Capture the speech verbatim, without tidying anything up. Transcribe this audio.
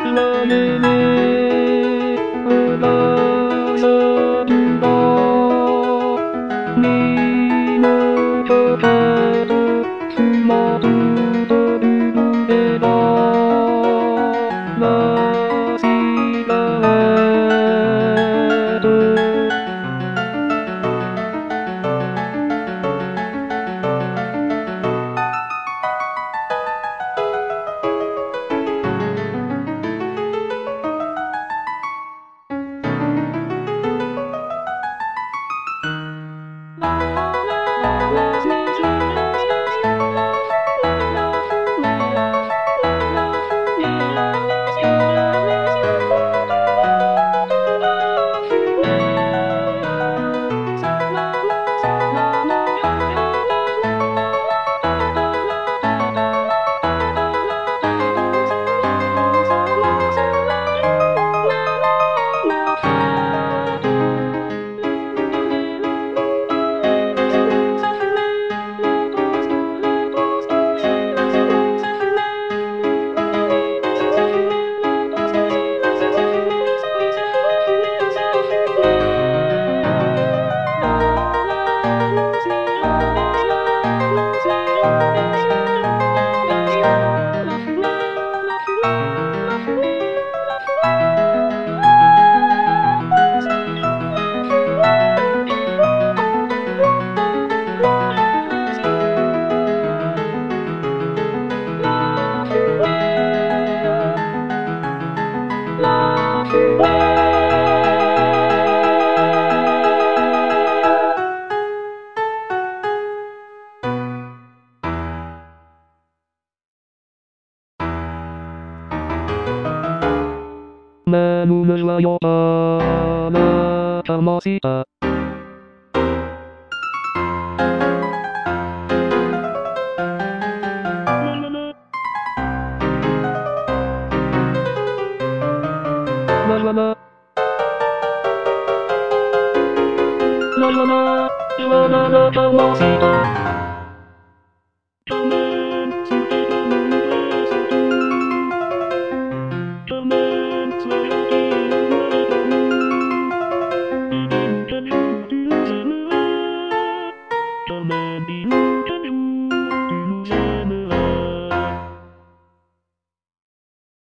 られねえ裏なんだ見抜けてるつまずとる腕がなしらえる眠るはよあなたましたララララララ言わななたました去年捨てたものです去年強気なりだ生き抜けるはず去年